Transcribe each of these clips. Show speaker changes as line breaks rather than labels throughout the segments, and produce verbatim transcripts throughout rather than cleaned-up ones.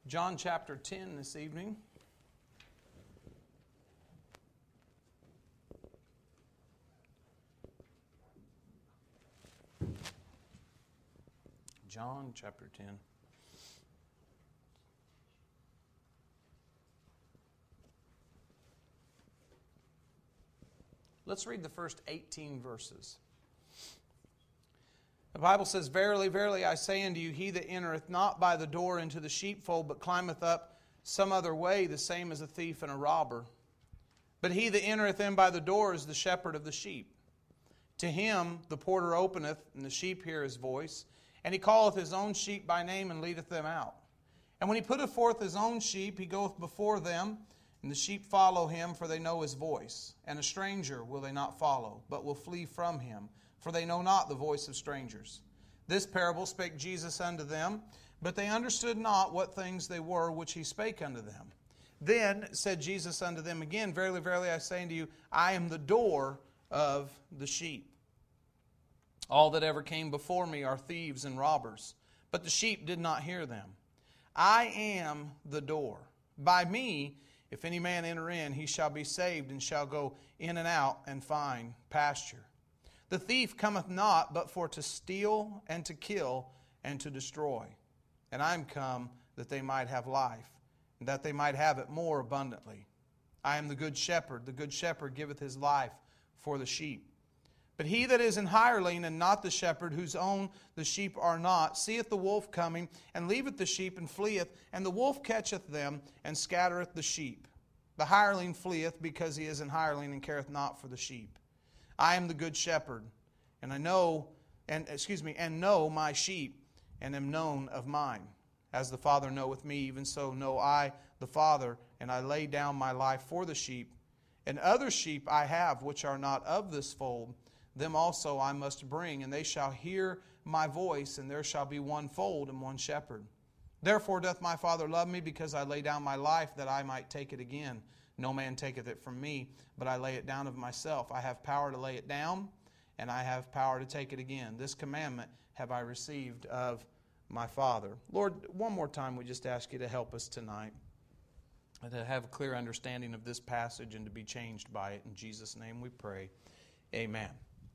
John chapter ten this evening. John chapter ten. Let's read the first eighteen verses. The Bible says, Verily, verily, I say unto you, he that entereth not by the door into the sheepfold, but climbeth up some other way, the same is a thief and a robber. But he that entereth in by the door is the shepherd of the sheep. To him the porter openeth, and the sheep hear his voice. And he calleth his own sheep by name, and leadeth them out. And when he putteth forth his own sheep, he goeth before them, and the sheep follow him, for they know his voice. And a stranger will they not follow, but will flee from him, for they know not the voice of strangers. This parable spake Jesus unto them, but they understood not what things they were which he spake unto them. Then said Jesus unto them again, Verily, verily, I say unto you, I am the door of the sheep. All that ever came before me are thieves and robbers, but the sheep did not hear them. I am the door. By me, if any man enter in, he shall be saved, and shall go in and out and find pasture. The thief cometh not but for to steal and to kill and to destroy. And I am come that they might have life, and that they might have it more abundantly. I am the good shepherd. The good shepherd giveth his life for the sheep. But he that is an hireling, and not the shepherd, whose own the sheep are not, seeth the wolf coming, and leaveth the sheep, and fleeth, and the wolf catcheth them, and scattereth the sheep. The hireling fleeth, because he is an hireling, and careth not for the sheep. I am the good shepherd, and I know, and excuse me, and know my sheep, and am known of mine. As the Father knoweth me, even so know I the Father, and I lay down my life for the sheep. And other sheep I have, which are not of this fold, them also I must bring, and they shall hear my voice, and there shall be one fold and one shepherd. Therefore doth my Father love me, because I lay down my life, that I might take it again. No man taketh it from me, but I lay it down of myself. I have power to lay it down, and I have power to take it again. This commandment have I received of my Father. Lord, one more time we just ask you to help us tonight, and to have a clear understanding of this passage and to be changed by it. In Jesus' name we pray. Amen.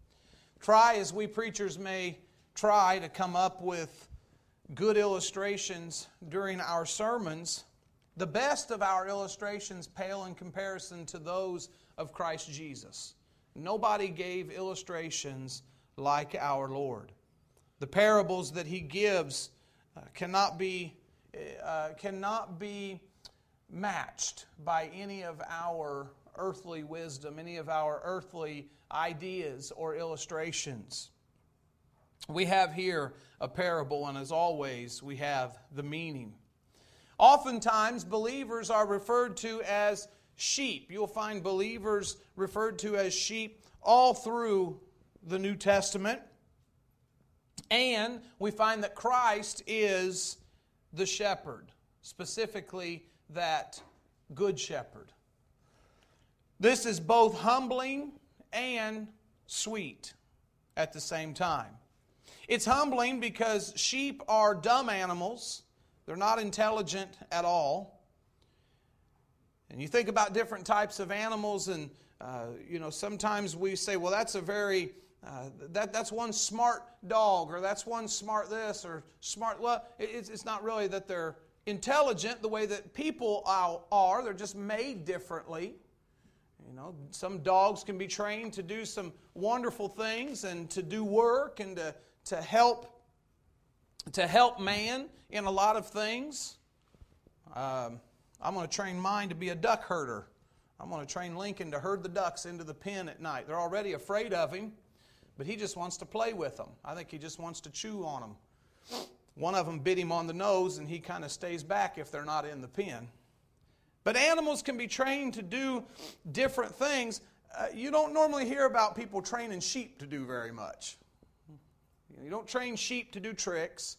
Try as we preachers may try to come up with good illustrations during our sermons, the best of our illustrations pale in comparison to those of Christ Jesus. Nobody gave illustrations like our Lord. The parables that He gives uh, cannot be uh, cannot be matched by any of our earthly wisdom, any of our earthly ideas or illustrations. We have here a parable, and as always, we have the meaning. Oftentimes, believers are referred to as sheep. You'll find believers referred to as sheep all through the New Testament. And we find that Christ is the shepherd, specifically that good shepherd. This is both humbling and sweet at the same time. It's humbling because sheep are dumb animals. They're not intelligent at all. And you think about different types of animals, and uh, you know, sometimes we say, well, that's a very uh, that that's one smart dog, or that's one smart this, or smart. Well, it's it's not really that they're intelligent the way that people are. They're just made differently. You know, some dogs can be trained to do some wonderful things and to do work and to to help to help man in a lot of things. Um, I'm going to train mine to be a duck herder. I'm going to train Lincoln to herd the ducks into the pen at night. They're already afraid of him, but he just wants to play with them. I think he just wants to chew on them. One of them bit him on the nose, and he kind of stays back if they're not in the pen. But animals can be trained to do different things. Uh, you don't normally hear about people training sheep to do very much. You don't train sheep to do tricks.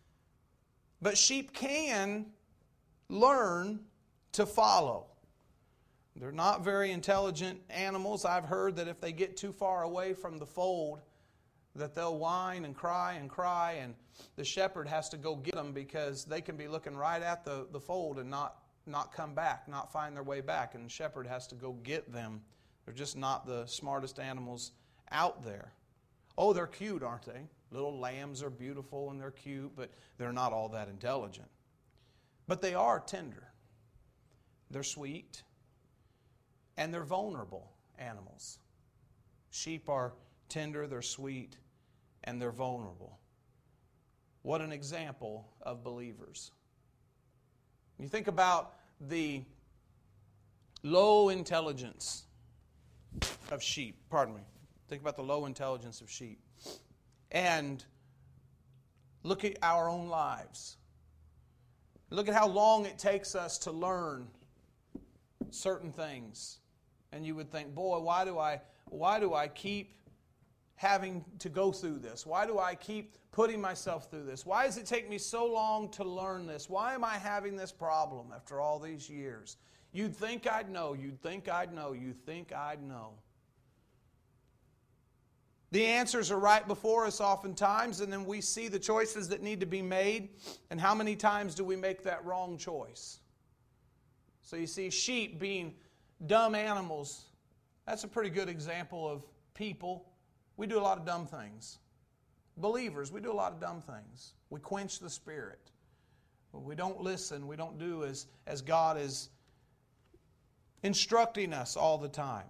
But sheep can learn to follow. They're not very intelligent animals. I've heard that if they get too far away from the fold, that they'll whine and cry and cry, and the shepherd has to go get them because they can be looking right at the, the fold and not, not come back, not find their way back, and the shepherd has to go get them. They're just not the smartest animals out there. Oh, they're cute, aren't they? Little lambs are beautiful and they're cute, but they're not all that intelligent. But they are tender. They're sweet. And they're vulnerable animals. Sheep are tender, they're sweet, and they're vulnerable. What an example of believers. You think about the low intelligence of sheep. Pardon me. Think about the low intelligence of sheep. And look at our own lives. Look at how long it takes us to learn certain things. And you would think, boy, why do I, why do I keep having to go through this? Why do I keep putting myself through this? Why does it take me so long to learn this? Why am I having this problem after all these years? You'd think I'd know. You'd think I'd know. You'd think I'd know. The answers are right before us oftentimes, and then we see the choices that need to be made, and how many times do we make that wrong choice? So you see, sheep being dumb animals, that's a pretty good example of people. We do a lot of dumb things. Believers, we do a lot of dumb things. We quench the Spirit. We don't listen. We don't do as, as God is instructing us all the time.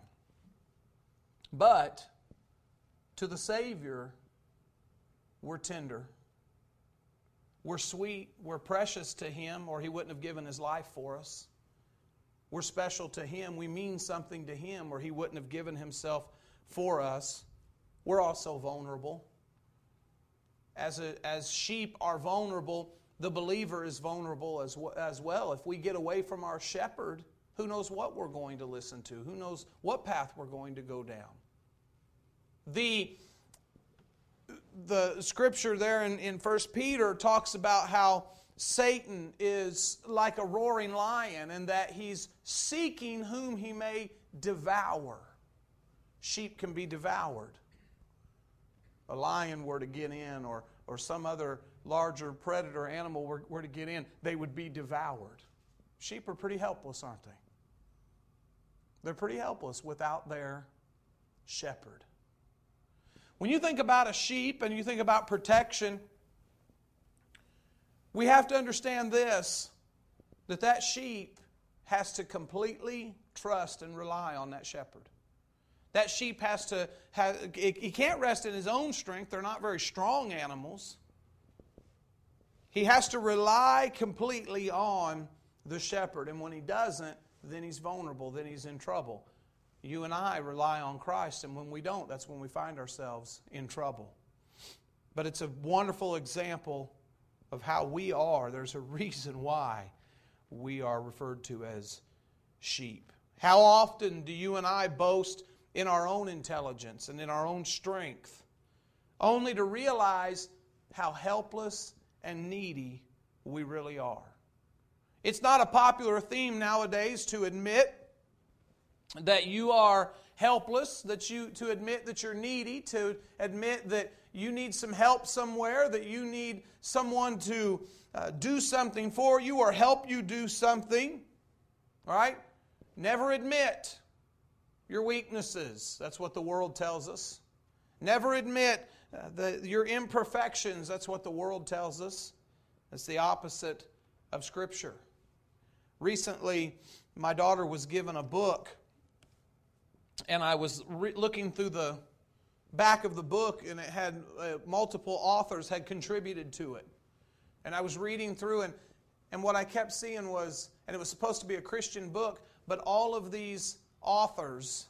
But to the Savior, we're tender. We're sweet. We're precious to Him, or He wouldn't have given His life for us. We're special to Him. We mean something to Him, or He wouldn't have given Himself for us. We're also vulnerable. As, a, as sheep are vulnerable, the believer is vulnerable as, as well. If we get away from our shepherd, who knows what we're going to listen to? Who knows what path we're going to go down? The, the scripture there in, in First Peter talks about how Satan is like a roaring lion and that he's seeking whom he may devour. Sheep can be devoured. A lion were to get in, or, or some other larger predator animal were, were to get in, they would be devoured. Sheep are pretty helpless, aren't they? They're pretty helpless without their shepherd. When you think about a sheep and you think about protection, we have to understand this, that that sheep has to completely trust and rely on that shepherd. That sheep has to have, he can't rest in his own strength. They're not very strong animals. He has to rely completely on the shepherd. And when he doesn't, then he's vulnerable, then he's in trouble. You and I rely on Christ, and when we don't, that's when we find ourselves in trouble. But it's a wonderful example of how we are. There's a reason why we are referred to as sheep. How often do you and I boast in our own intelligence and in our own strength, only to realize how helpless and needy we really are? It's not a popular theme nowadays to admit that you are helpless, that you to admit that you're needy, to admit that you need some help somewhere, that you need someone to uh, do something for you or help you do something. All right? Never admit your weaknesses. That's what the world tells us. Never admit uh, the, your imperfections. That's what the world tells us. It's the opposite of Scripture. Recently, my daughter was given a book, and I was re- looking through the back of the book, and it had uh, multiple authors had contributed to it. And I was reading through, and, and what I kept seeing was, and it was supposed to be a Christian book, but all of these authors,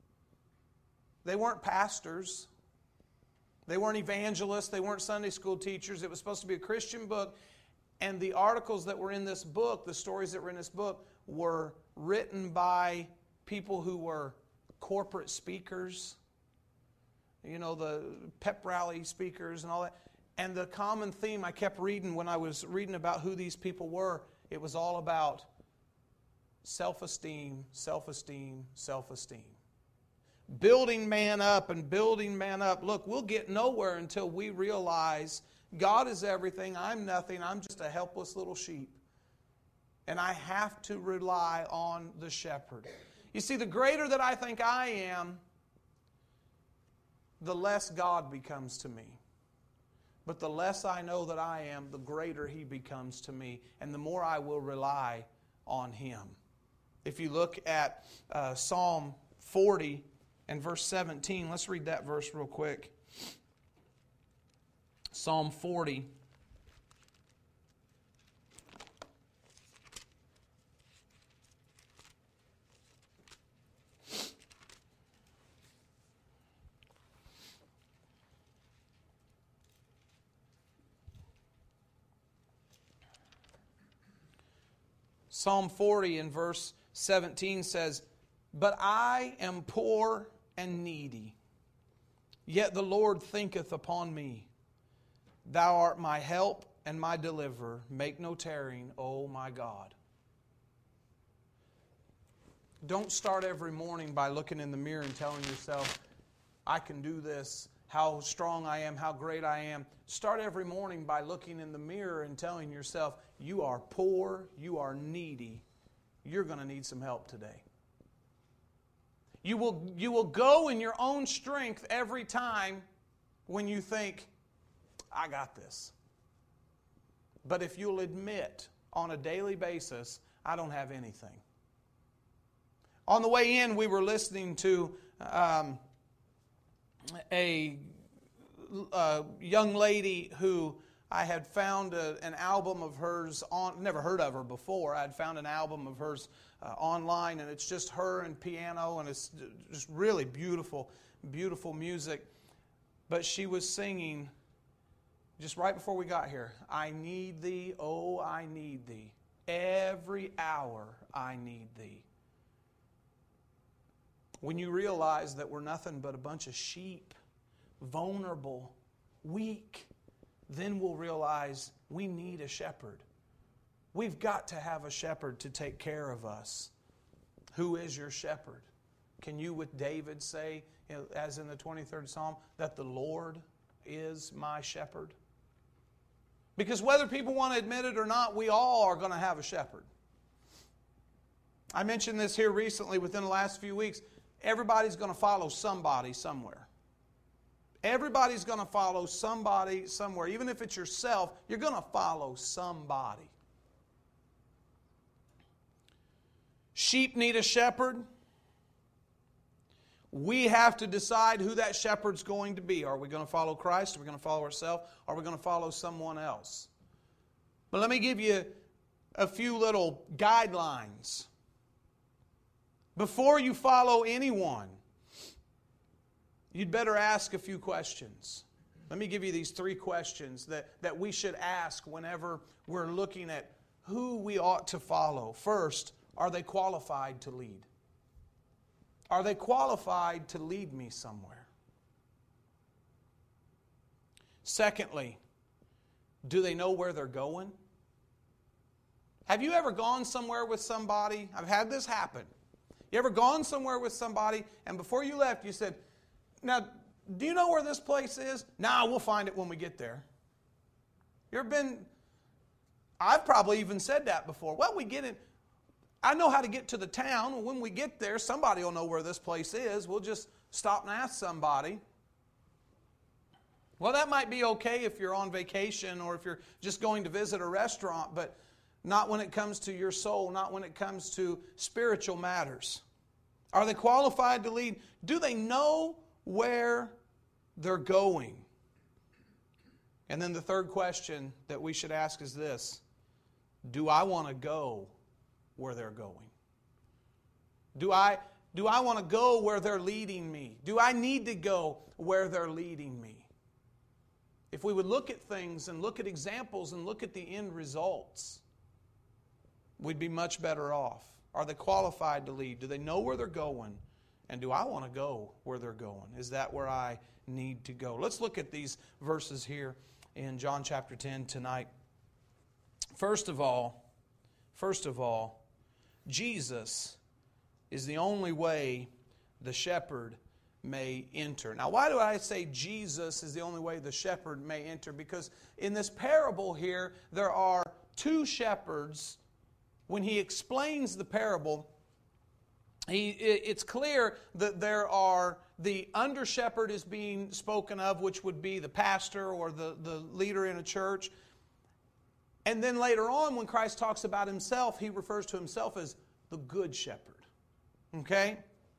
they weren't pastors, they weren't evangelists, they weren't Sunday school teachers. It was supposed to be a Christian book, and the articles that were in this book, the stories that were in this book, were written by people who were corporate speakers, you know, the pep rally speakers and all that. And the common theme I kept reading when I was reading about who these people were, it was all about self-esteem, self-esteem, self-esteem. building man up and building man up. Look, we'll get nowhere until we realize God is everything. I'm nothing. I'm just a helpless little sheep. And I have to rely on the shepherd. You see, the greater that I think I am, the less God becomes to me. But the less I know that I am, the greater He becomes to me. And the more I will rely on Him. If you look at uh, Psalm forty and verse seventeen, let's read that verse real quick. Psalm forty. Psalm forty and verse seventeen says, "But I am poor and needy, yet the Lord thinketh upon me. Thou art my help and my deliverer. Make no tarrying, O my God." Don't start every morning by looking in the mirror and telling yourself, I can do this, how strong I am, how great I am. Start every morning by looking in the mirror and telling yourself, you are poor, you are needy, you're going to need some help today. You will, you will go in your own strength every time when you think, I got this. But if you'll admit on a daily basis, I don't have anything. On the way in, we were listening to um, a, a young lady who I had found a, an album of hers on, never heard of her before. I had found an album of hers uh, online, and it's just her and piano, and it's just really beautiful, beautiful music. But she was singing just right before we got here, I need thee, oh, I need thee. Every hour I need thee. When you realize that we're nothing but a bunch of sheep, vulnerable, weak, then we'll realize we need a shepherd. We've got to have a shepherd to take care of us. Who is your shepherd? Can you, with David, say, as in the twenty-third Psalm, that the Lord is my shepherd? Because whether people want to admit it or not, we all are going to have a shepherd. I mentioned this here recently within the last few weeks. Everybody's going to follow somebody somewhere. Everybody's going to follow somebody somewhere. Even if it's yourself, you're going to follow somebody. Sheep need a shepherd. We have to decide who that shepherd's going to be. Are we going to follow Christ? Are we going to follow ourselves? Are we going to follow someone else? But let me give you a few little guidelines. Before you follow anyone, you'd better ask a few questions. Let me give you these three questions that, that we should ask whenever we're looking at who we ought to follow. First, are they qualified to lead? Are they qualified to lead me somewhere? Secondly, do they know where they're going? Have you ever gone somewhere with somebody? I've had this happen. You ever gone somewhere with somebody and before you left you said, now, do you know where this place is? Nah, we'll find it when we get there. You ever been, I've probably even said that before. Well, we get in, I know how to get to the town. When we get there, somebody will know where this place is. We'll just stop and ask somebody. Well, that might be okay if you're on vacation or if you're just going to visit a restaurant, but not when it comes to your soul, not when it comes to spiritual matters. Are they qualified to lead? Do they know where they're going? And then the third question that we should ask is this: do I want to go where they're going? Do I, do I want to go where they're leading me? Do I need to go where they're leading me? If we would look at things and look at examples and look at the end results, we'd be much better off. Are they qualified to lead? Do they know where they're going? And do I want to go where they're going? Is that where I need to go? Let's look at these verses here in John chapter ten tonight. First of all, first of all, Jesus is the only way, the shepherd, may enter. Now, why do I say Jesus is the only way the shepherd may enter? Because in this parable here, there are two shepherds. When he explains the parable, he, it's clear that there are, the under shepherd is being spoken of, which would be the pastor or the, the leader in a church. And then later on, when Christ talks about himself, he refers to himself as the good shepherd. Okay?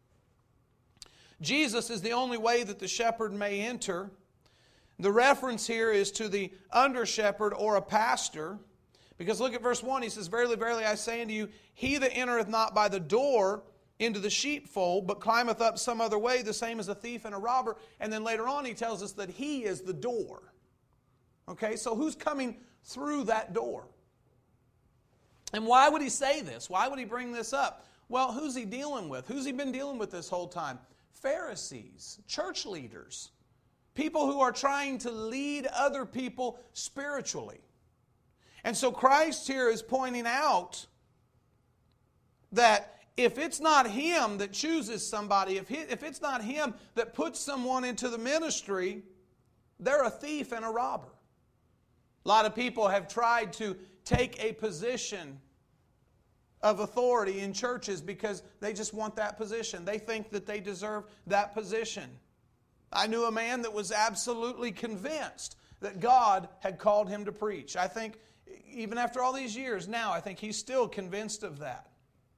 Jesus is the only way that the shepherd may enter. The reference here is to the under shepherd or a pastor. Because look at verse one, he says, Verily, verily, I say unto you, he that entereth not by the door into the sheepfold, but climbeth up some other way, the same as a thief and a robber. And then later on he tells us that he is the door. Okay, so who's coming through that door? And why would he say this? Why would he bring this up? Well, who's he dealing with? Who's he been dealing with this whole time? Pharisees, church leaders, people who are trying to lead other people spiritually. And so Christ here is pointing out that if it's not him that chooses somebody, if, he, if it's not him that puts someone into the ministry, they're a thief and a robber. A lot of people have tried to take a position of authority in churches because they just want that position. They think that they deserve that position. I knew a man that was absolutely convinced that God had called him to preach. I think even after all these years now, I think he's still convinced of that.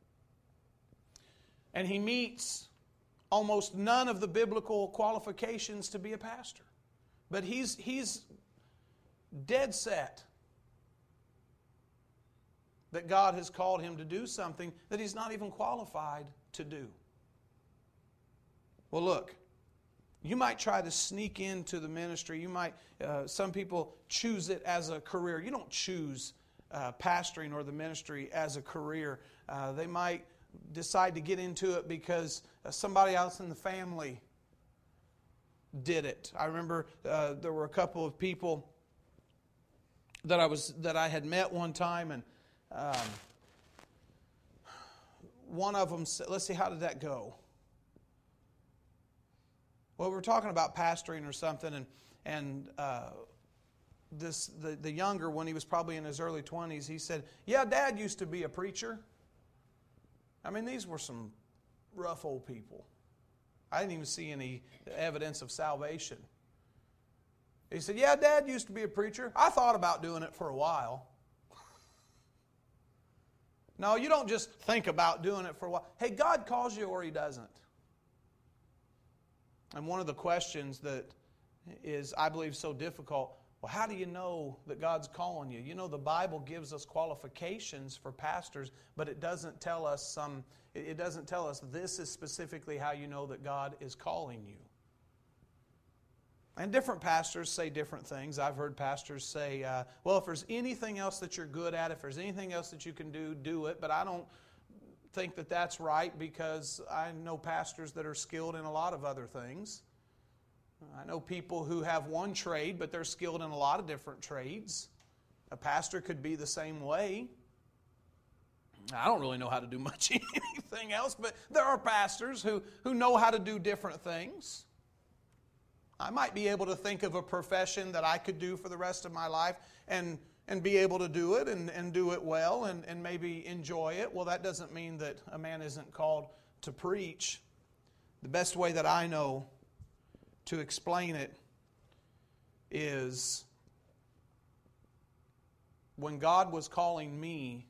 And he meets almost none of the biblical qualifications to be a pastor. But he's, he's dead set that God has called him to do something that he's not even qualified to do. Well, look, you might try to sneak into the ministry. You might, uh, some people choose it as a career. You don't choose uh, pastoring or the ministry as a career. Uh, they might decide to get into it because uh, somebody else in the family did it. I remember uh, there were a couple of people that I was that I had met one time, and um, one of them said, let's see, how did that go? Well, we were talking about pastoring or something, and and uh, this the, the younger one, he was probably in his early twenties, he said, yeah, Dad used to be a preacher. I mean, these were some rough old people. I didn't even see any evidence of salvation. He said, yeah, Dad used to be a preacher. I thought about doing it for a while. No, you don't just think about doing it for a while. Hey, God calls you or He doesn't. And one of the questions that is, I believe, so difficult, well, how do you know that God's calling you? You know, the Bible gives us qualifications for pastors, but it doesn't tell us some, it doesn't tell us this is specifically how you know that God is calling you. And different pastors say different things. I've heard pastors say, uh, well, if there's anything else that you're good at, if there's anything else that you can do, do it. But I don't think that that's right, because I know pastors that are skilled in a lot of other things. I know people who have one trade, but they're skilled in a lot of different trades. A pastor could be the same way. I don't really know how to do much anything else, but there are pastors who, who know how to do different things. I might be able to think of a profession that I could do for the rest of my life and, and be able to do it and, and do it well and, and maybe enjoy it. Well, that doesn't mean that a man isn't called to preach. The best way that I know to explain it is when God was calling me,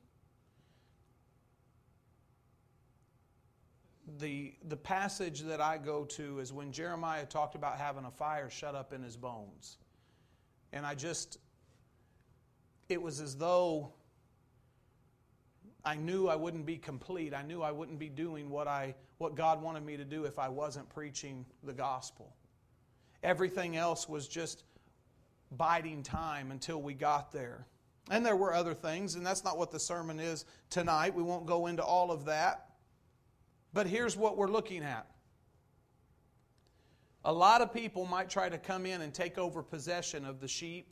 The, the passage that I go to is when Jeremiah talked about having a fire shut up in his bones. And I just, it was as though I knew I wouldn't be complete. I knew I wouldn't be doing what I what God wanted me to do if I wasn't preaching the gospel. Everything else was just biding time until we got there. And there were other things, and that's not what the sermon is tonight. We won't go into all of that. But here's what we're looking at. A lot of people might try to come in and take over possession of the sheep.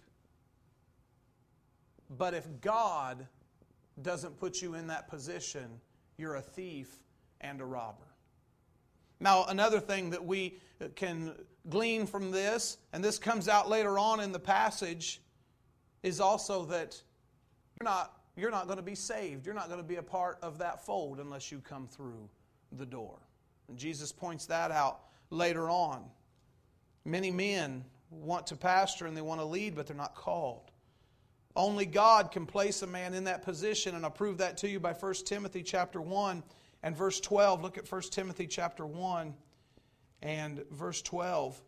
But if God doesn't put you in that position, you're a thief and a robber. Now, another thing that we can glean from this, and this comes out later on in the passage, is also that you're not, you're not going to be saved. You're not going to be a part of that fold unless you come through the door. And Jesus points that out later on. Many men want to pastor and they want to lead, but they're not called. Only God can place a man in that position, and I'll prove that to you by First Timothy chapter one and verse twelve. Look at First Timothy chapter one and verse twelve.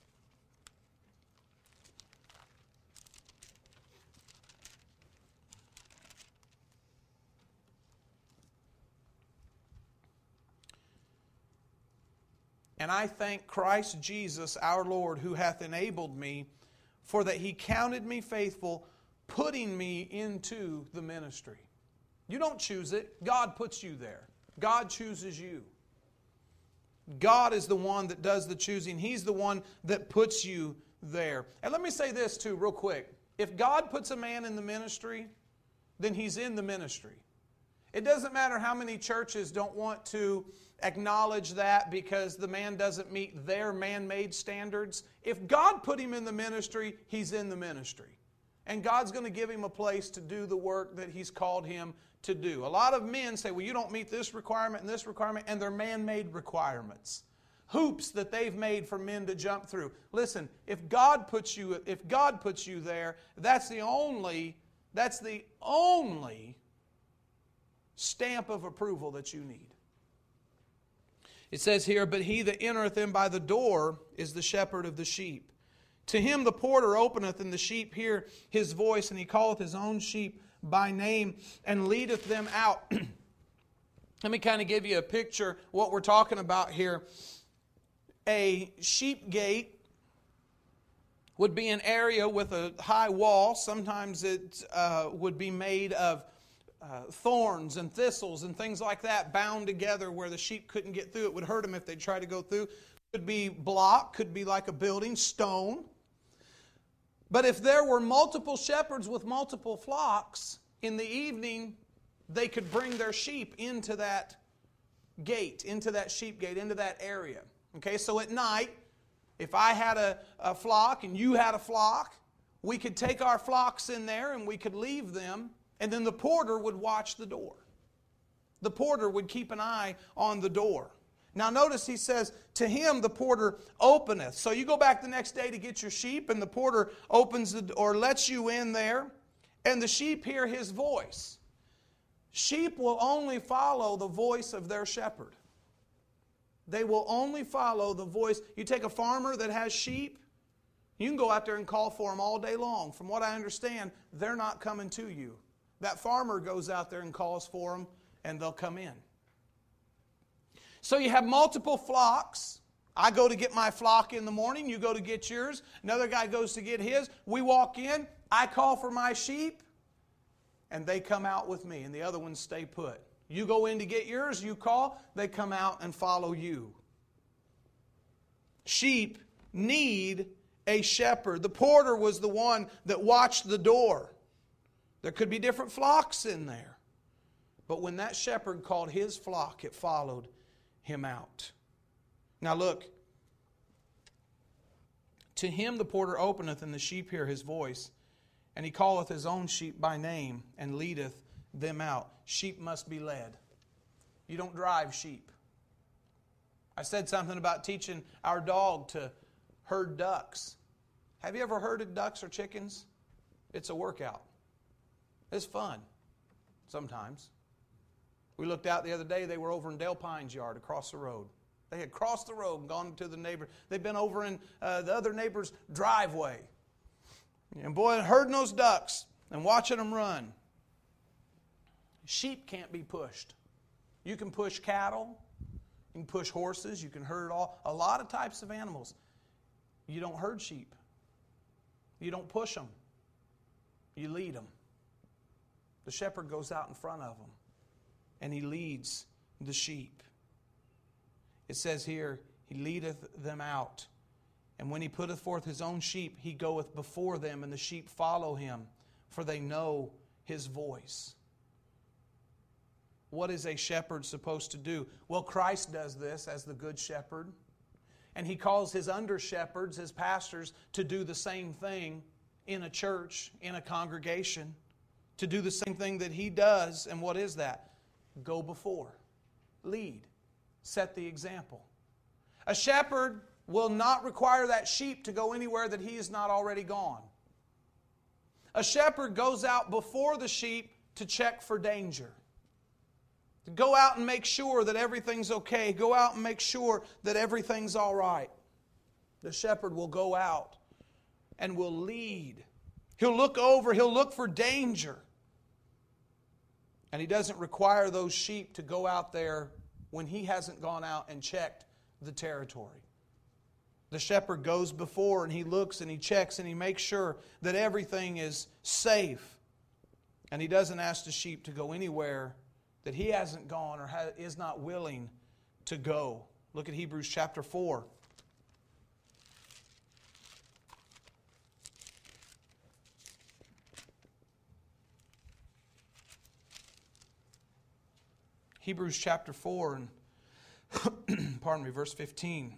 And I thank Christ Jesus our Lord, who hath enabled me, for that He counted me faithful, putting me into the ministry. You don't choose it. God puts you there. God chooses you. God is the one that does the choosing. He's the one that puts you there. And let me say this too real quick. If God puts a man in the ministry, then he's in the ministry. It doesn't matter how many churches don't want to acknowledge that because the man doesn't meet their man-made standards. If God put him in the ministry, he's in the ministry. And God's going to give him a place to do the work that He's called him to do. A lot of men say, well, you don't meet this requirement and this requirement, and they're man-made requirements. Hoops that they've made for men to jump through. Listen, if God puts you, if God puts you there, that's the only, that's the only stamp of approval that you need. It says here, but he that entereth in by the door is the shepherd of the sheep. To him the porter openeth, and the sheep hear his voice, and he calleth his own sheep by name, and leadeth them out. Let me kind of give you a picture what we're talking about here. A sheep gate would be an area with a high wall. Sometimes it uh, would be made of uh, thorns and thistles and things like that, bound together where the sheep couldn't get through. It would hurt them if they tried to go through. Could be block, could be like a building, stone. But if there were multiple shepherds with multiple flocks, in the evening they could bring their sheep into that gate, into that sheep gate, into that area. Okay, so at night, if I had a, a flock and you had a flock, we could take our flocks in there and we could leave them, and then the porter would watch the door. The porter would keep an eye on the door. Now notice he says, to him the porter openeth. So you go back the next day to get your sheep, and the porter opens the, or lets you in there, and the sheep hear his voice. Sheep will only follow the voice of their shepherd. They will only follow the voice. You take a farmer that has sheep, you can go out there and call for them all day long. From what I understand, they're not coming to you. That farmer goes out there and calls for them, and they'll come in. So you have multiple flocks. I go to get my flock in the morning. You go to get yours. Another guy goes to get his. We walk in. I call for my sheep, and they come out with me, and the other ones stay put. You go in to get yours. You call. They come out and follow you. Sheep need a shepherd. The porter was the one that watched the door. There could be different flocks in there. But when that shepherd called his flock, it followed him out. Now look. To him the porter openeth, and the sheep hear his voice. And he calleth his own sheep by name, and leadeth them out. Sheep must be led. You don't drive sheep. I said something about teaching our dog to herd ducks. Have you ever herded ducks or chickens? It's a workout. It's fun. Sometimes. We looked out the other day, they were over in Dale Pine's yard across the road. They had crossed the road and gone to the neighbor. They'd been over in uh, the other neighbor's driveway. And boy, herding those ducks and watching them run. Sheep can't be pushed. You can push cattle, you can push horses, you can herd all, a lot of types of animals. You don't herd sheep. You don't push them. You lead them. The shepherd goes out in front of them, and he leads the sheep. It says here, he leadeth them out. And when he putteth forth his own sheep, he goeth before them, and the sheep follow him, for they know his voice. What is a shepherd supposed to do? Well, Christ does this as the good shepherd. And He calls His under-shepherds, His pastors, to do the same thing in a church, in a congregation. To do the same thing that He does. And what is that? Go before. Lead. Set the example. A shepherd will not require that sheep to go anywhere that he has not already gone. A shepherd goes out before the sheep to check for danger. To go out and make sure that everything's okay. Go out and make sure that everything's all right. The shepherd will go out and will lead. He'll look over, he'll look for danger. And he doesn't require those sheep to go out there when he hasn't gone out and checked the territory. The shepherd goes before and he looks and he checks and he makes sure that everything is safe. And he doesn't ask the sheep to go anywhere that he hasn't gone or is not willing to go. Look at Hebrews chapter four. Hebrews chapter four and pardon me, verse fifteen.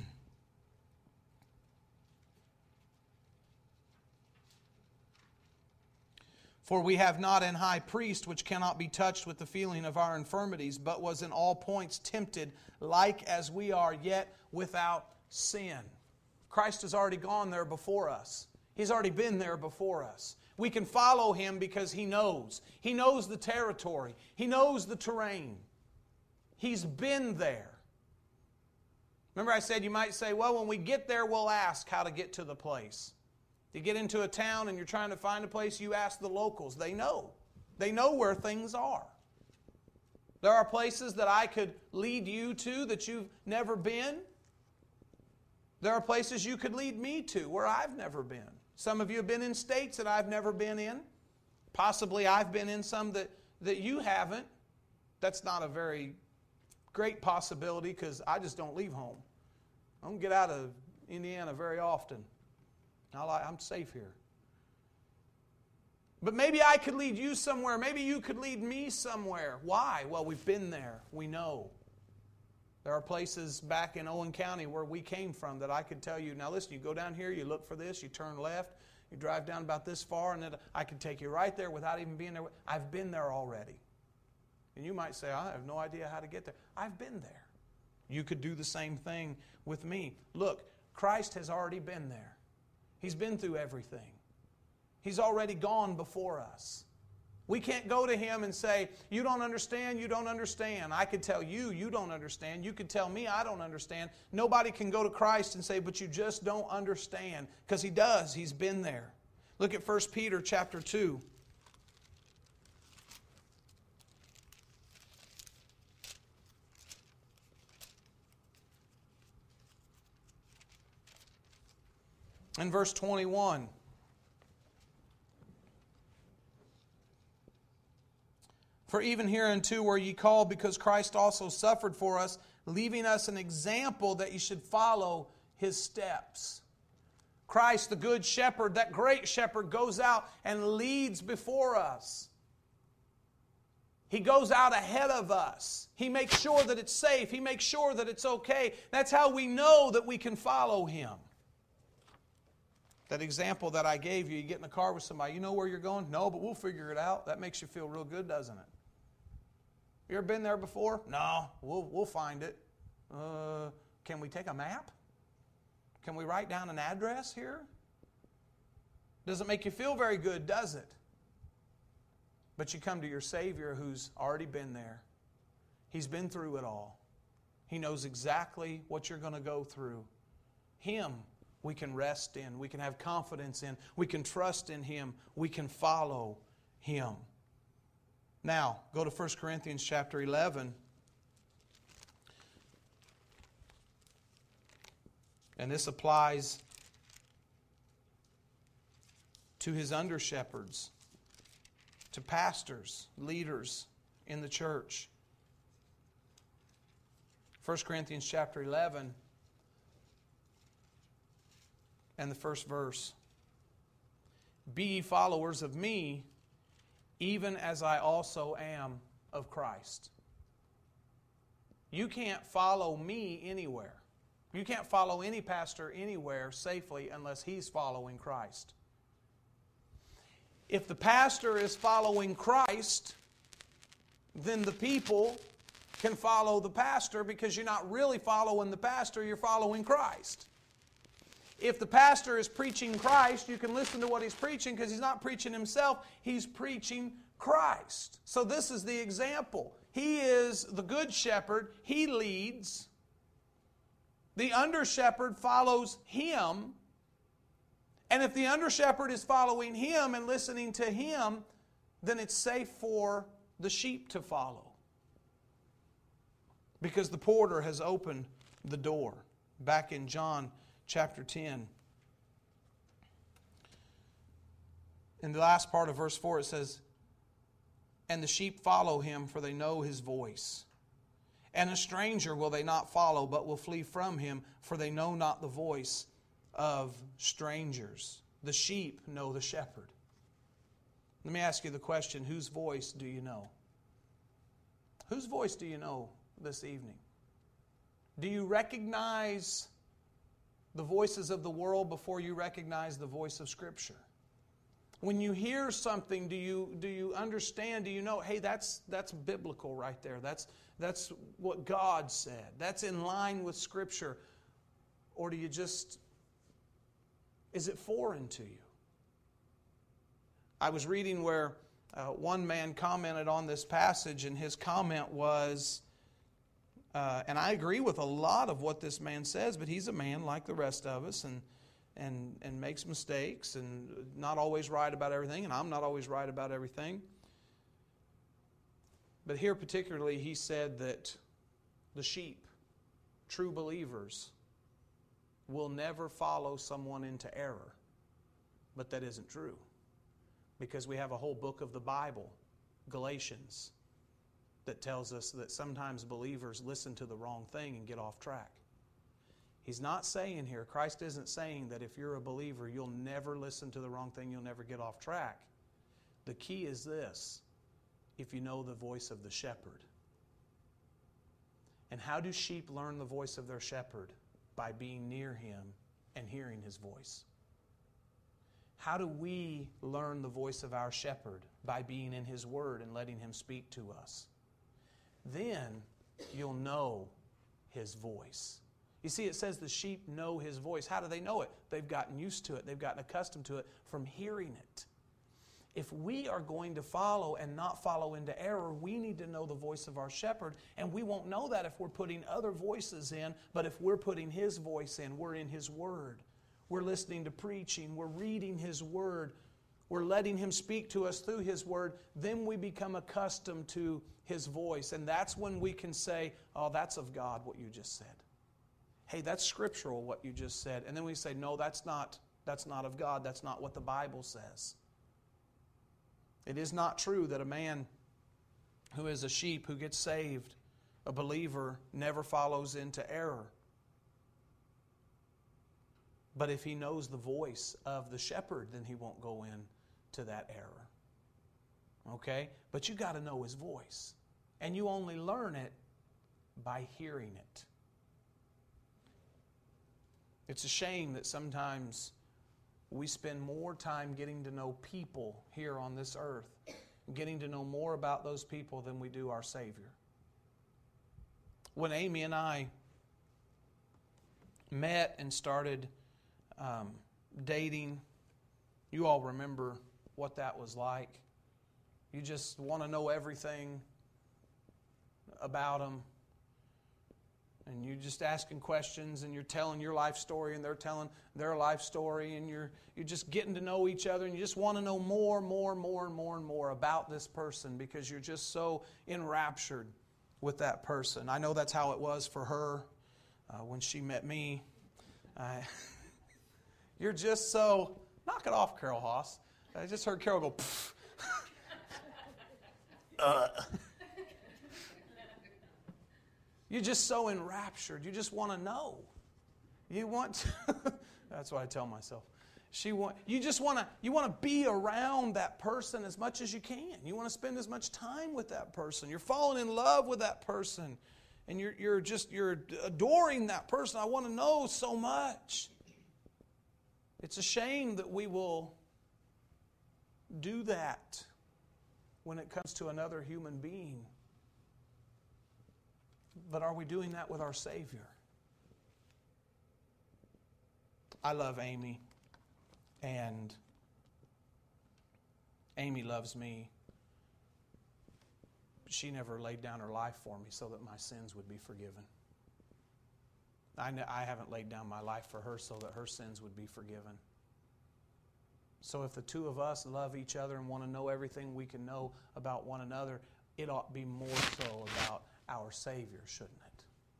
For we have not an high priest which cannot be touched with the feeling of our infirmities, but was in all points tempted like as we are, yet without sin. Christ has already gone there before us. He's already been there before us. We can follow Him because He knows. He knows the territory. He knows the terrain. He's been there. Remember I said you might say, well, when we get there, we'll ask how to get to the place. You get into a town and you're trying to find a place, you ask the locals. They know. They know where things are. There are places that I could lead you to that you've never been. There are places you could lead me to where I've never been. Some of you have been in states that I've never been in. Possibly I've been in some that, that you haven't. That's not a very great possibility because I just don't leave home. I don't get out of Indiana very often. I'm safe here. But maybe I could lead you somewhere. Maybe you could lead me somewhere. Why? Well, we've been there. We know. There are places back in Owen County where we came from that I could tell you, now listen, you go down here, you look for this, you turn left, you drive down about this far, and then I can take you right there without even being there. I've been there already. And you might say, I have no idea how to get there. I've been there. You could do the same thing with me. Look, Christ has already been there. He's been through everything. He's already gone before us. We can't go to Him and say, you don't understand, you don't understand. I could tell you, you don't understand. You could tell me, I don't understand. Nobody can go to Christ and say, but you just don't understand. Because He does. He's been there. Look at First Peter chapter two. In verse twenty-one, for even hereunto were ye called, because Christ also suffered for us, leaving us an example that ye should follow His steps. Christ, the good shepherd, that great shepherd, goes out and leads before us. He goes out ahead of us. He makes sure that it's safe. He makes sure that it's okay. That's how we know that we can follow Him. That example that I gave you, you get in a car with somebody, you know where you're going? No, but we'll figure it out. That makes you feel real good, doesn't it? You ever been there before? No, we'll, we'll find it. Uh, can we take a map? Can we write down an address here? Doesn't make you feel very good, does it? But you come to your Savior who's already been there. He's been through it all. He knows exactly what you're going to go through. Him we can rest in. We can have confidence in. We can trust in Him. We can follow Him. Now, go to First Corinthians chapter eleven. And this applies to His under-shepherds, to pastors, leaders in the church. First Corinthians chapter eleven. And the first verse. Be ye followers of me, even as I also am of Christ. You can't follow me anywhere. You can't follow any pastor anywhere safely unless he's following Christ. If the pastor is following Christ, then the people can follow the pastor, because you're not really following the pastor, you're following Christ. If the pastor is preaching Christ, you can listen to what he's preaching, because he's not preaching himself, he's preaching Christ. So this is the example. He is the good shepherd, he leads. The under shepherd follows him. And if the under shepherd is following him and listening to him, then it's safe for the sheep to follow. Because the porter has opened the door. Back in John chapter ten. In the last part of verse four it says, "And the sheep follow him, for they know his voice. And a stranger will they not follow, but will flee from him, for they know not the voice of strangers." The sheep know the shepherd. Let me ask you the question, whose voice do you know? Whose voice do you know this evening? Do you recognize the voices of the world before you recognize the voice of Scripture? When you hear something, do you do you understand, do you know, hey, that's that's biblical right there. That's that's what God said. That's in line with Scripture. Or do you just, is it foreign to you? I was reading where uh, one man commented on this passage, and his comment was, uh, and I agree with a lot of what this man says, but he's a man like the rest of us, and and and makes mistakes, and not always right about everything, and I'm not always right about everything. But here particularly he said that the sheep, true believers, will never follow someone into error. But that isn't true. Because we have a whole book of the Bible, Galatians, that tells us that sometimes believers listen to the wrong thing and get off track. He's not saying here, Christ isn't saying that if you're a believer, you'll never listen to the wrong thing, you'll never get off track. The key is this, if you know the voice of the shepherd. And how do sheep learn the voice of their shepherd? By being near him and hearing his voice. How do we learn the voice of our shepherd? By being in his word and letting him speak to us. Then you'll know his voice. You see, it says the sheep know his voice. How do they know it? They've gotten used to it. They've gotten accustomed to it from hearing it. If we are going to follow and not follow into error, we need to know the voice of our shepherd. And we won't know that if we're putting other voices in, but if we're putting his voice in, we're in his word. We're listening to preaching. We're reading his word. We're letting him speak to us through his word. Then we become accustomed to his voice. And that's when we can say, oh, that's of God, what you just said. Hey, that's scriptural, what you just said. And then we say, no, that's not, that's not of God. That's not what the Bible says. It is not true that a man who is a sheep, who gets saved, a believer, never follows into error. But if he knows the voice of the shepherd, then he won't go in to that error. Okay? But you got to know his voice. And you only learn it by hearing it. It's a shame that sometimes we spend more time getting to know people here on this earth, getting to know more about those people than we do our Savior. When Amy and I met and started um, dating, you all remember what that was like. You just want to know everything about them. And you're just asking questions, and you're telling your life story, and they're telling their life story, and you're you're just getting to know each other, and you just want to know more, more, more, and more, and more about this person because you're just so enraptured with that person. I know that's how it was for her uh, when she met me. Uh, you're just so, knock it off, Carol Haas. I just heard Carol go, pfft. uh. You're just so enraptured. You just want to know. You want to, that's what I tell myself. She want, you just want to you want to be around that person as much as you can. You want to spend as much time with that person. You're falling in love with that person. And you're, you're just, you're adoring that person. I want to know so much. It's a shame that we will do that when it comes to another human being. But are we doing that with our Savior? I love Amy. And Amy loves me. She never laid down her life for me so that my sins would be forgiven. I, I haven't laid down my life for her so that her sins would be forgiven. So if the two of us love each other and want to know everything we can know about one another, it ought to be more so about our Savior, shouldn't it?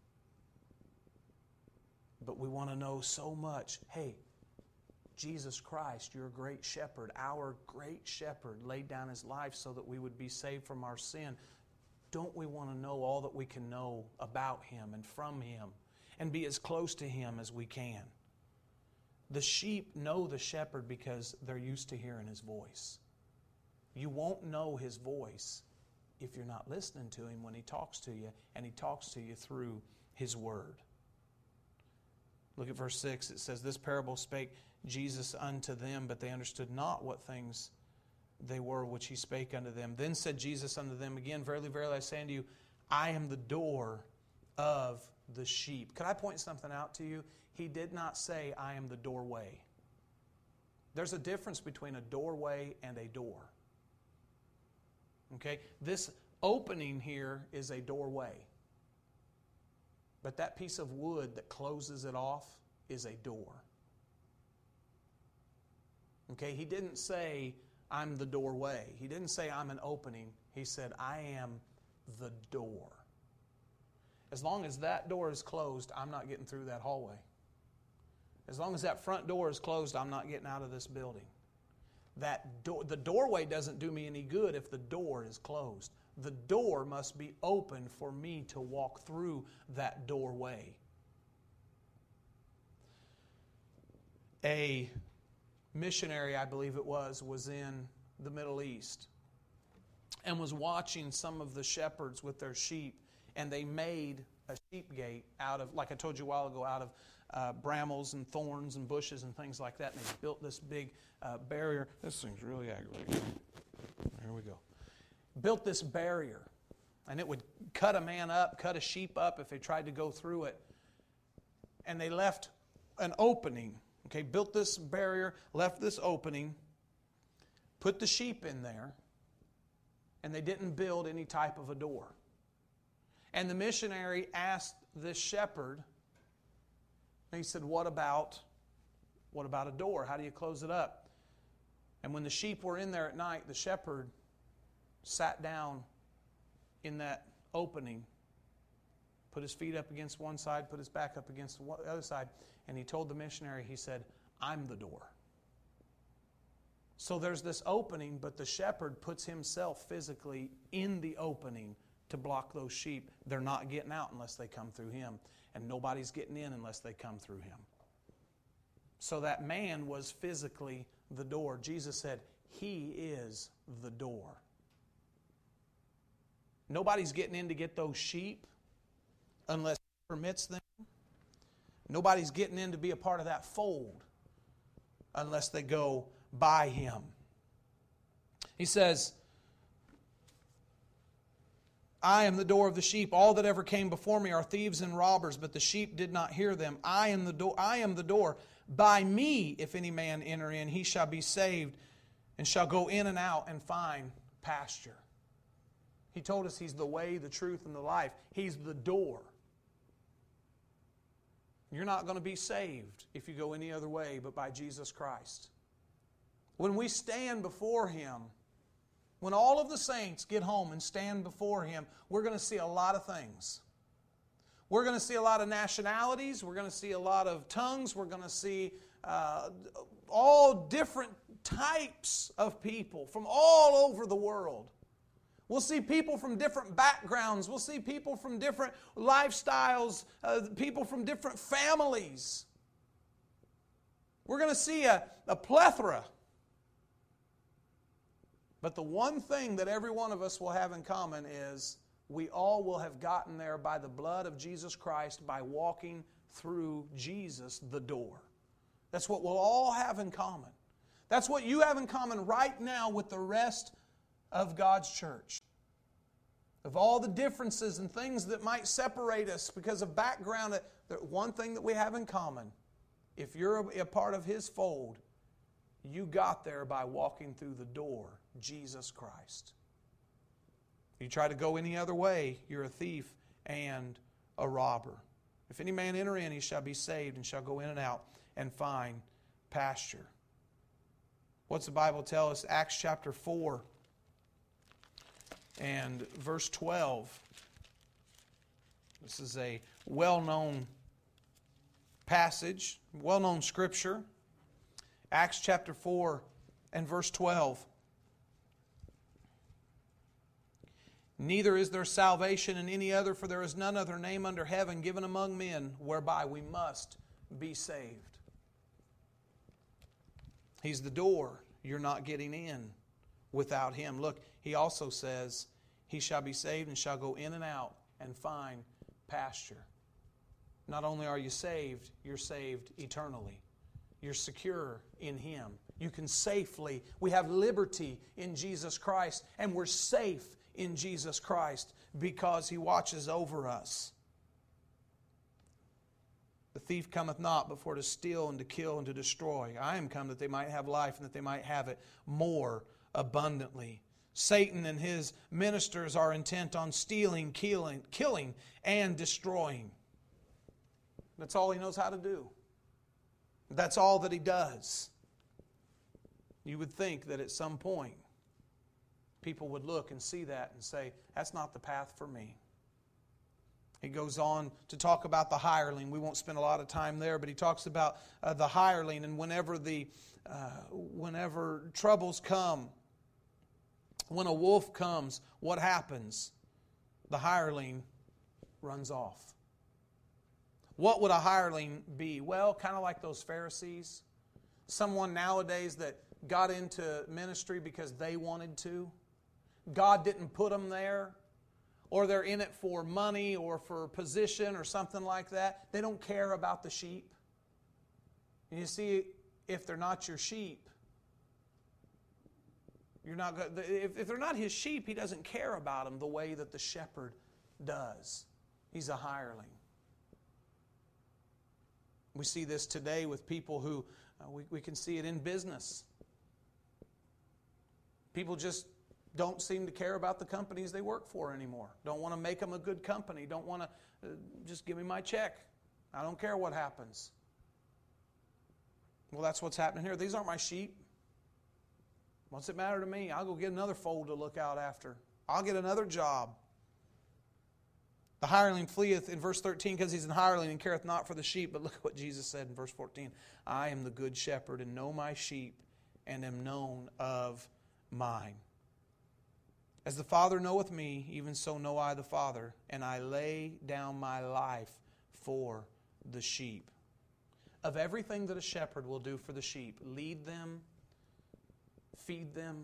But we want to know so much. Hey, Jesus Christ, your great shepherd, our great shepherd, laid down his life so that we would be saved from our sin. Don't we want to know all that we can know about him and from him and be as close to him as we can? The sheep know the shepherd because they're used to hearing his voice. You won't know his voice if you're not listening to him when he talks to you, and he talks to you through his word. Look at verse six. It says, "This parable spake Jesus unto them, but they understood not what things they were which he spake unto them. Then said Jesus unto them again, Verily, verily, I say unto you, I am the door of the sheep." Could I point something out to you? He did not say, I am the doorway. There's a difference between a doorway and a door. Okay? This opening here is a doorway. But that piece of wood that closes it off is a door. Okay? He didn't say, I'm the doorway. He didn't say, I'm an opening. He said, I am the door. As long as that door is closed, I'm not getting through that hallway. As long as that front door is closed, I'm not getting out of this building. That door, the doorway doesn't do me any good if the door is closed. The door must be open for me to walk through that doorway. A missionary, I believe it was, was in the Middle East and was watching some of the shepherds with their sheep, and they made a sheep gate out of, like I told you a while ago, out of uh, brambles and thorns and bushes and things like that, and they built this big uh, barrier. This thing's really aggravating. Here we go. Built this barrier, and it would cut a man up, cut a sheep up if they tried to go through it. And they left an opening. Okay, built this barrier, left this opening, put the sheep in there, and they didn't build any type of a door. And the missionary asked this shepherd, and he said, what about, what about a door? How do you close it up? And when the sheep were in there at night, the shepherd sat down in that opening, put his feet up against one side, put his back up against the other side, and he told the missionary, he said, I'm the door. So there's this opening, but the shepherd puts himself physically in the opening to block those sheep. They're not getting out unless they come through him, and nobody's getting in unless they come through him. So that man was physically the door. Jesus said, he is the door. Nobody's getting in to get those sheep unless he permits them. Nobody's getting in to be a part of that fold unless they go by him. He says, I am the door of the sheep. All that ever came before me are thieves and robbers, but the sheep did not hear them. I am the door. I am the door. By me, if any man enter in, he shall be saved and shall go in and out and find pasture. He told us he's the way, the truth, and the life. He's the door. You're not going to be saved if you go any other way but by Jesus Christ. When we stand before him, when all of the saints get home and stand before him, we're going to see a lot of things. We're going to see a lot of nationalities. We're going to see a lot of tongues. We're going to see uh, all different types of people from all over the world. We'll see people from different backgrounds. We'll see people from different lifestyles, uh, people from different families. We're going to see a, a plethora. But the one thing that every one of us will have in common is we all will have gotten there by the blood of Jesus Christ, by walking through Jesus, the door. That's what we'll all have in common. That's what you have in common right now with the rest of God's church. Of all the differences and things that might separate us because of background, the one thing that we have in common, if you're a part of His fold, you got there by walking through the door, Jesus Christ. If you try to go any other way, you're a thief and a robber. If any man enter in, he shall be saved and shall go in and out and find pasture. What's the Bible tell us? Acts chapter four and verse twelve. This is a well-known passage, well-known scripture. Acts chapter four and verse twelve. Neither is there salvation in any other, for there is none other name under heaven given among men whereby we must be saved. He's the door. You're not getting in without Him. Look, He also says, He shall be saved and shall go in and out and find pasture. Not only are you saved, you're saved eternally. You're secure in Him. You can safely, we have liberty in Jesus Christ, and we're safe in Jesus Christ because He watches over us. The thief cometh not but for to steal and to kill and to destroy. I am come that they might have life and that they might have it more abundantly. Satan and his ministers are intent on stealing, killing, killing, and destroying. That's all he knows how to do. That's all that he does. You would think that at some point people would look and see that and say, that's not the path for me. He goes on to talk about the hireling. We won't spend a lot of time there, but he talks about uh, the hireling, and whenever the uh, whenever troubles come, when a wolf comes, what happens? The hireling runs off. What would a hireling be? Well, kind of like those Pharisees. Someone nowadays that got into ministry because they wanted to. God didn't put them there. Or they're in it for money or for position or something like that. They don't care about the sheep. And you see, if they're not your sheep, you're not. If, if they're not His sheep, He doesn't care about them the way that the shepherd does. He's a hireling. We see this today with people who, uh, we, we can see it in business. People just don't seem to care about the companies they work for anymore. Don't want to make them a good company. Don't want to, uh, just give me my check. I don't care what happens. Well, that's what's happening here. These aren't my sheep. What's it matter to me? I'll go get another fold to look out after. I'll get another job. The hireling fleeth in verse thirteen because he's an hireling and careth not for the sheep. But look at what Jesus said in verse fourteen. I am the good shepherd and know my sheep and am known of mine. As the Father knoweth me, even so know I the Father, and I lay down my life for the sheep. Of everything that a shepherd will do for the sheep, lead them, feed them.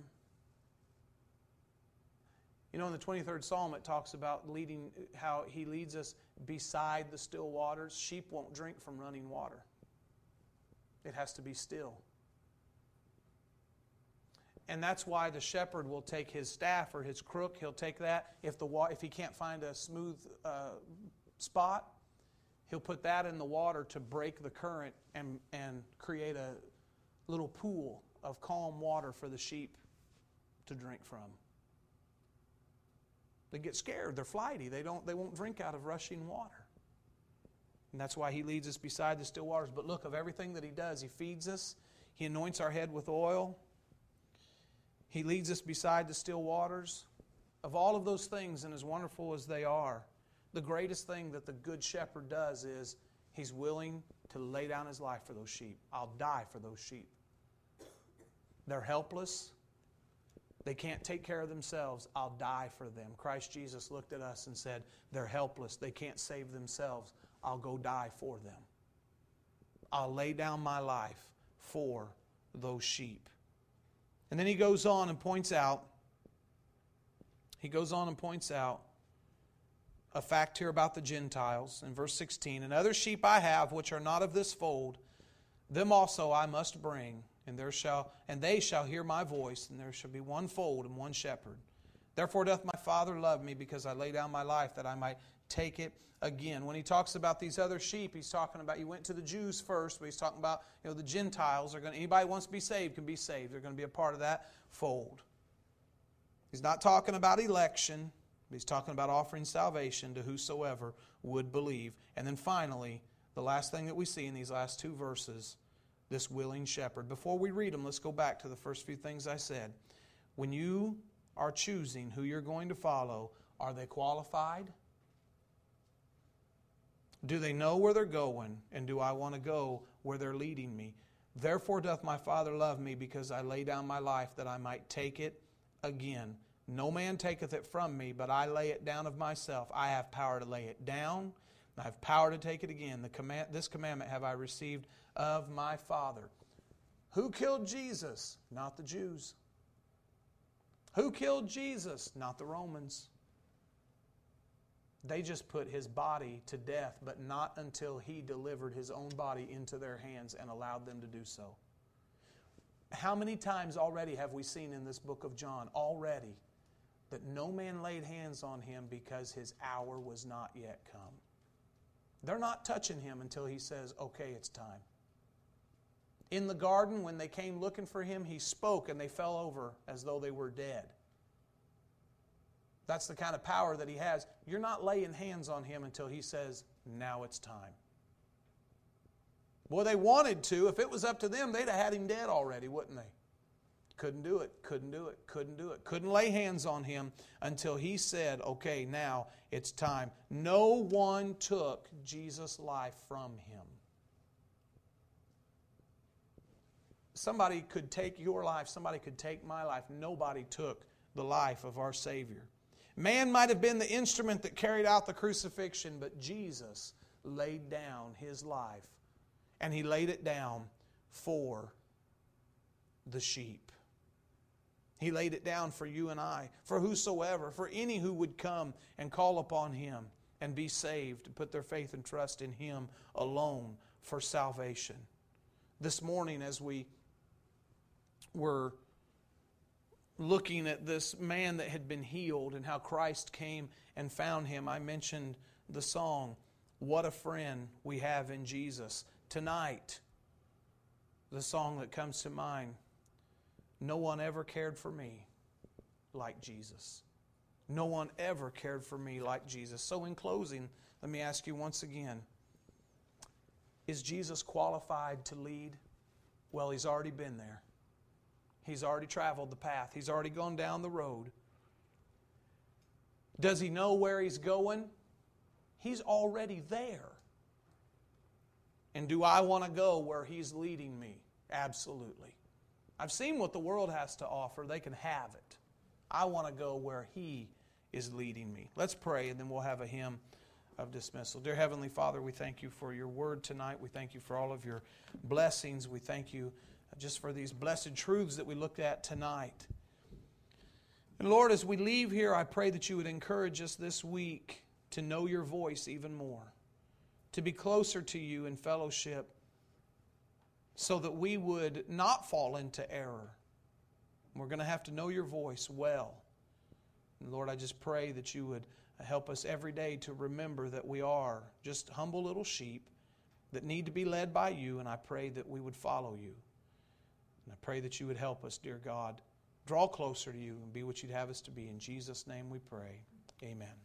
You know, in the twenty-third Psalm, it talks about leading, how He leads us beside the still waters. Sheep won't drink from running water. It has to be still. And that's why the shepherd will take his staff or his crook. He'll take that. If the wa- if he can't find a smooth uh, spot, he'll put that in the water to break the current and, and create a little pool of calm water for the sheep to drink from. They get scared. They're flighty. They don't. They won't drink out of rushing water. And that's why He leads us beside the still waters. But look, of everything that He does, He feeds us. He anoints our head with oil. He leads us beside the still waters. Of all of those things, and as wonderful as they are, the greatest thing that the good shepherd does is He's willing to lay down His life for those sheep. I'll die for those sheep. They're helpless. They can't take care of themselves. I'll die for them. Christ Jesus looked at us and said, they're helpless. They can't save themselves. I'll go die for them. I'll lay down my life for those sheep. And then he goes on and points out, he goes on and points out a fact here about the Gentiles in verse sixteen. And other sheep I have which are not of this fold, them also I must bring, and there shall and they shall hear my voice, and there shall be one fold and one shepherd. Therefore doth my Father love me, because I lay down my life that I might take it again. When he talks about these other sheep, he's talking about, he went to the Jews first, but he's talking about, you know, the Gentiles are going to, anybody who wants to be saved can be saved. They're going to be a part of that fold. He's not talking about election, but he's talking about offering salvation to whosoever would believe. And then finally, the last thing that we see in these last two verses, this willing shepherd. Before we read them, let's go back to the first few things I said. When you are choosing who you're going to follow, are they qualified? Do they know where they're going? And do I want to go where they're leading me? Therefore doth my Father love me, because I lay down my life that I might take it again. No man taketh it from me, but I lay it down of myself. I have power to lay it down, and I have power to take it again. The command, this commandment have I received of my Father. Who killed Jesus? Not the Jews. Who killed Jesus? Not the Romans. They just put His body to death, but not until He delivered His own body into their hands and allowed them to do so. How many times already have we seen in this book of John, already, that no man laid hands on Him because His hour was not yet come? They're not touching Him until He says, okay, it's time. In the garden, when they came looking for Him, He spoke and they fell over as though they were dead. That's the kind of power that He has. You're not laying hands on Him until He says, now it's time. Boy, they wanted to. If it was up to them, they'd have had Him dead already, wouldn't they? Couldn't do it, couldn't do it, couldn't do it. Couldn't lay hands on Him until He said, okay, now it's time. No one took Jesus' life from Him. Somebody could take your life. Somebody could take my life. Nobody took the life of our Savior. Man might have been the instrument that carried out the crucifixion, but Jesus laid down His life. And He laid it down for the sheep. He laid it down for you and I, for whosoever, for any who would come and call upon Him and be saved, and put their faith and trust in Him alone for salvation. This morning, as we were looking at this man that had been healed and how Christ came and found him, I mentioned the song, What a Friend We Have in Jesus. Tonight, the song that comes to mind, no one ever cared for me like Jesus. No one ever cared for me like Jesus. So in closing, let me ask you once again, is Jesus qualified to lead? Well, He's already been there. He's already traveled the path. He's already gone down the road. Does He know where He's going? He's already there. And do I want to go where He's leading me? Absolutely. I've seen what the world has to offer. They can have it. I want to go where He is leading me. Let's pray, and then we'll have a hymn of dismissal. Dear Heavenly Father, we thank You for Your word tonight. We thank You for all of Your blessings. We thank You just for these blessed truths that we looked at tonight. And Lord, as we leave here, I pray that You would encourage us this week to know Your voice even more, to be closer to You in fellowship, so that we would not fall into error. We're going to have to know Your voice well. And Lord, I just pray that You would help us every day to remember that we are just humble little sheep that need to be led by You, and I pray that we would follow You. And I pray that You would help us, dear God, draw closer to You and be what You'd have us to be. In Jesus' name we pray. Amen.